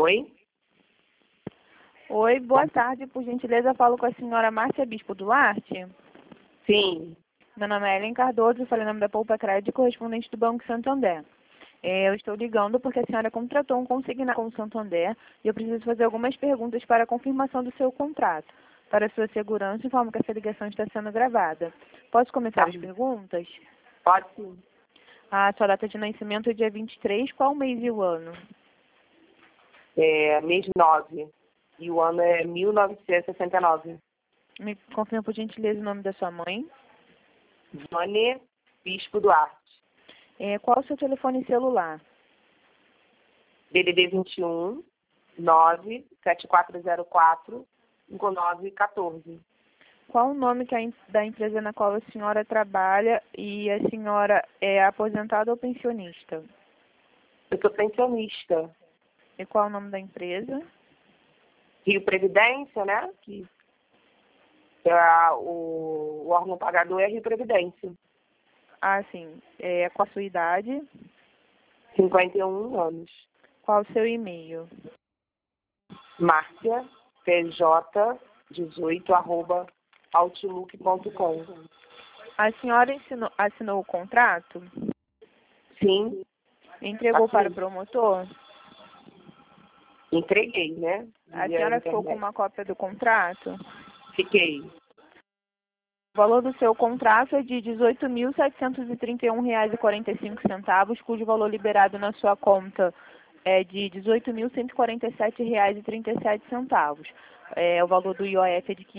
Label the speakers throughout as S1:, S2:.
S1: Oi?
S2: Oi, boa tarde. Por gentileza, falo com a senhora Márcia Bispo Duarte.
S1: Sim.
S2: Meu nome é Ellen Cardoso, falei em nome da Poupa Crédito, correspondente do Banco Santander. Eu estou ligando porque a senhora contratou um consignado com o Santander e eu preciso fazer algumas perguntas para a confirmação do seu contrato. Para sua segurança, informo que essa ligação está sendo gravada. Posso começar as perguntas?
S1: Pode sim.
S2: A sua data de nascimento é dia 23, qual mês e o ano?
S1: Mês 9. E o ano é 1969.
S2: Me confirma, por gentileza, o nome da sua mãe.
S1: Joane Bispo Duarte.
S2: Qual o seu telefone celular?
S1: DDD 21 97404 5914.
S2: Qual o nome da empresa na qual a senhora trabalha e a senhora é aposentada ou pensionista?
S1: Eu sou pensionista.
S2: E qual o nome da empresa?
S1: Rio Previdência, né? Que o órgão pagador é Rio Previdência.
S2: Ah, sim. Qual a sua idade?
S1: 51 anos.
S2: Qual o seu e-mail?
S1: Márcia PJ18@outlook.com.
S2: A senhora assinou o contrato?
S1: Sim.
S2: Entregou
S1: Assim,
S2: para o promotor?
S1: entreguei, né?
S2: A
S1: Via
S2: senhora ficou com
S1: internet.
S2: uma cópia do contrato?
S1: Fiquei.
S2: O valor do seu contrato é de R$ 18.731,45, cujo valor liberado na sua conta é de R$ 18.147,37. O valor do IOF é de R$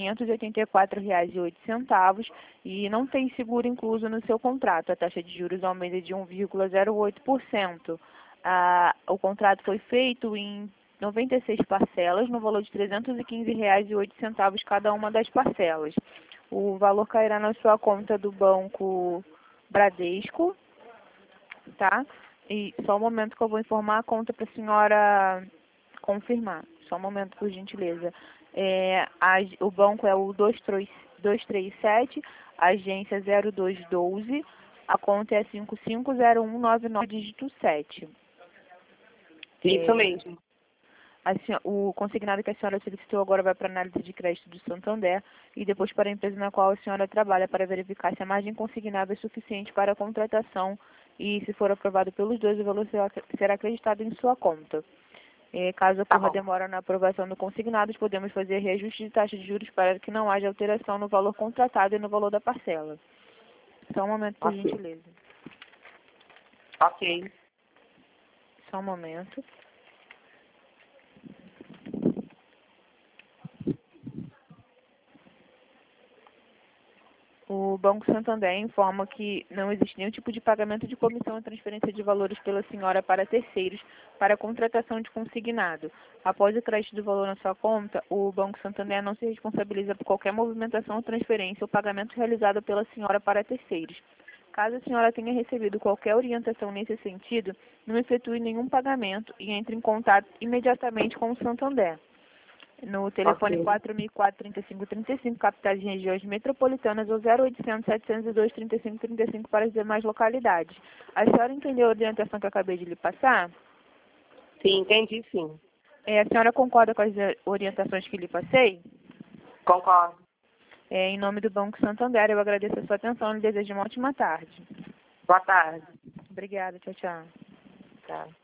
S2: 584,08 e não tem seguro incluso no seu contrato. A taxa de juros aumenta de 1,08%. O contrato foi feito em 96 parcelas, no valor de R$ 315,08 cada uma das parcelas. O valor cairá na sua conta do Banco Bradesco, tá? E só um momento que eu vou informar a conta para a senhora confirmar. Só um momento, por gentileza. O banco é o 237, agência 0212, a conta é 550199, dígito 7.
S1: Isso mesmo.
S2: O consignado que a senhora solicitou agora vai para a análise de crédito do Santander e depois para a empresa na qual a senhora trabalha para verificar se a margem consignada é suficiente para a contratação e, se for aprovado pelos dois, o valor será acreditado em sua conta. Caso ocorra demora na aprovação do consignado, podemos fazer reajuste de taxa de juros para que não haja alteração no valor contratado e no valor da parcela. Só um momento, por gentileza.
S1: Ok.
S2: Só um momento. O Banco Santander informa que não existe nenhum tipo de pagamento de comissão ou transferência de valores pela senhora para terceiros para a contratação de consignado. Após o crédito do valor na sua conta, o Banco Santander não se responsabiliza por qualquer movimentação, transferência ou pagamento realizado pela senhora para terceiros. Caso a senhora tenha recebido qualquer orientação nesse sentido, não efetue nenhum pagamento e entre em contato imediatamente com o Santander. No telefone 4004-3535, capitais e regiões metropolitanas, ou 0800-702-3535 para as demais localidades. A senhora entendeu a orientação que eu acabei de lhe passar?
S1: Sim, entendi sim.
S2: A senhora concorda com as orientações que lhe passei?
S1: Concordo.
S2: Em nome do Banco Santander, eu agradeço a sua atenção e lhe desejo uma ótima tarde.
S1: Boa tarde.
S2: Obrigada, tchau, tchau.
S1: Tá.